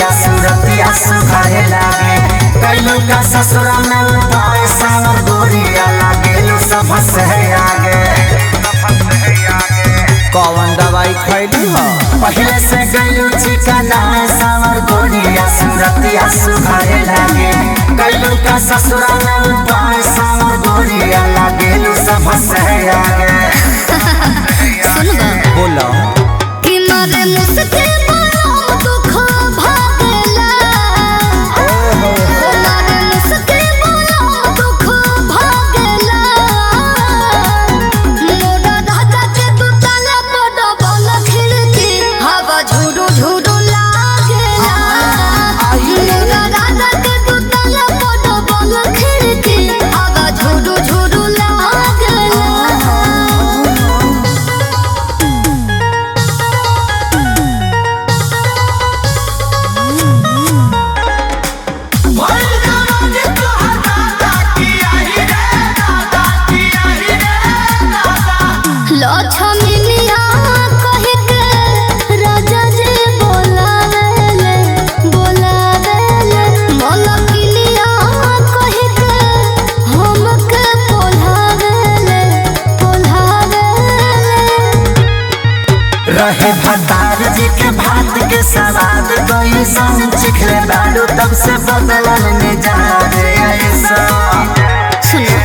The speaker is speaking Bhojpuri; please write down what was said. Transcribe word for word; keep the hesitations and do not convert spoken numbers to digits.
गोरिया सूरतिया सुखाए लागे कैलू का ससुरा में उपाय सावर गोरिया लागेलू सब से आगे। कौन दवाई खैली हो पहले से गैलू चिकना सावर गोरिया सूरतिया सुखाए लागे कैलू का ससुरा में उपाय सावर गोरिया लागेलू सब से आगे। बोलो कि मारे मुझसे बड़ा दुख भागला मारे मुझसे बड़ा दुख भागला मोरा राजा के तू ताला बड़ा बड़ा खिड़की हवा झुरु झुरु लागेला मोरा राजा के तू ताला बड़ा बड़ा खिड़की हवा झुरु झुरु लागेला। लक्ष्मीनिया कहि के राजा जी बोलावेले बोलावेले मलकिनिया कहि के हमके बोलावेले बोलावेले। रहे भतार जी के भात के सवाद कोई संग चिखले बालू तब से बदलन में जा रे ऐसा। सुनो